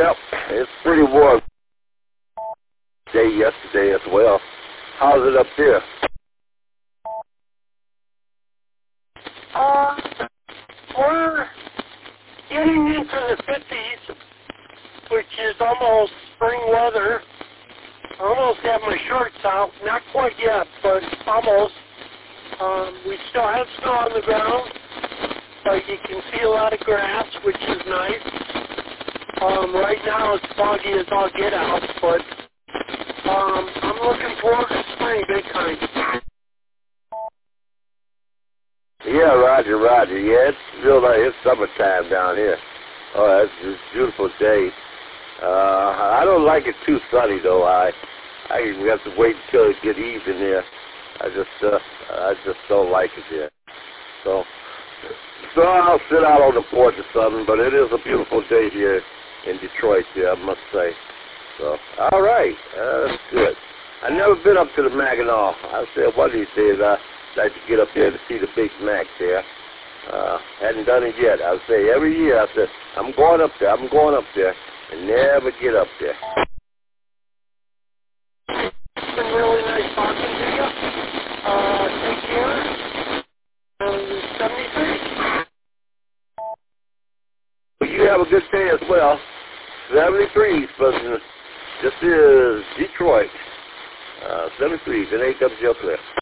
Yep, it's pretty warm day yesterday as well. How's it up there? We're getting into the 50s, which is almost spring weather. I almost have my shorts out. Not quite yet, but almost. We still have snow on the ground, but you can see a lot of grass, which is nice. Right now it's foggy as all get out, but I'm looking forward to spring big time. Yeah, Roger. Yeah, it's still it's summertime down here. Oh, it's a beautiful day. I don't like it too sunny though. I have to wait until it get even here. I just don't like it here. So I'll sit out on the porch or something. But it is a beautiful day here in Detroit, here, I must say. So all right, that's good. I've never been up to the Mackinac. I said one of these days I'd like to get up there to see the Big Mac there. Hadn't done it yet. I say every year I said I'm going up there, and never get up there. It's been really nice talking to you. Take care. 73. Well, you have a good day as well. 73, but this is Detroit. 73 is an AWL Cliff.